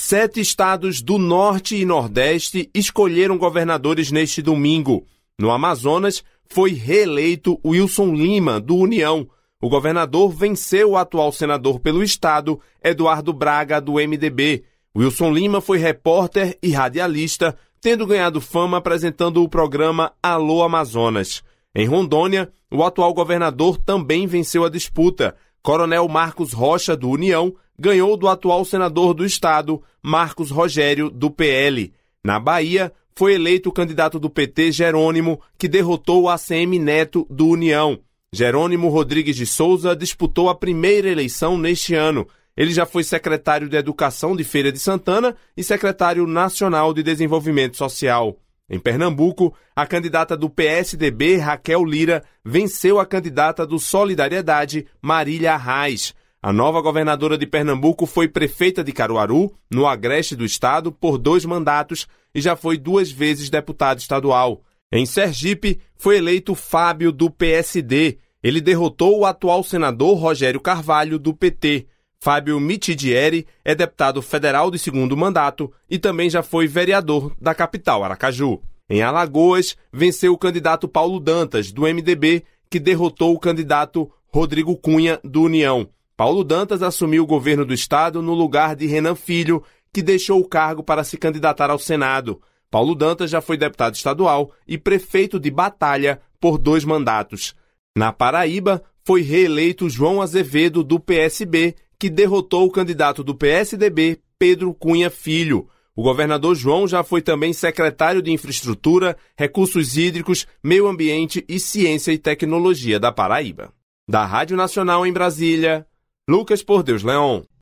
7 estados do Norte e Nordeste escolheram governadores neste domingo. No Amazonas, foi reeleito Wilson Lima, do União. O governador venceu o atual senador pelo estado, Eduardo Braga, do MDB. Wilson Lima foi repórter e radialista, tendo ganhado fama apresentando o programa Alô Amazonas. Em Rondônia, o atual governador também venceu a disputa. Coronel Marcos Rocha, do União, ganhou do atual senador do estado, Marcos Rogério, do PL. Na Bahia, foi eleito o candidato do PT, Jerônimo, que derrotou o ACM Neto, do União. Jerônimo Rodrigues de Souza disputou a primeira eleição neste ano. Ele já foi secretário de Educação de Feira de Santana e secretário nacional de Desenvolvimento Social. Em Pernambuco, a candidata do PSDB, Raquel Lira, venceu a candidata do Solidariedade, Marília Arraes. A nova governadora de Pernambuco foi prefeita de Caruaru, no agreste do estado, por 2 mandatos e já foi 2 vezes deputado estadual. Em Sergipe, foi eleito Fábio, do PSD. Ele derrotou o atual senador Rogério Carvalho, do PT. Fábio Mitidieri é deputado federal de 2º mandato e também já foi vereador da capital, Aracaju. Em Alagoas, venceu o candidato Paulo Dantas, do MDB, que derrotou o candidato Rodrigo Cunha, do União. Paulo Dantas assumiu o governo do estado no lugar de Renan Filho, que deixou o cargo para se candidatar ao Senado. Paulo Dantas já foi deputado estadual e prefeito de Batalha por 2 mandatos. Na Paraíba, foi reeleito João Azevedo, do PSB, que derrotou o candidato do PSDB, Pedro Cunha Filho. O governador João já foi também secretário de Infraestrutura, Recursos Hídricos, Meio Ambiente e Ciência e Tecnologia da Paraíba. Da Rádio Nacional em Brasília, Lucas Por Deus Leon.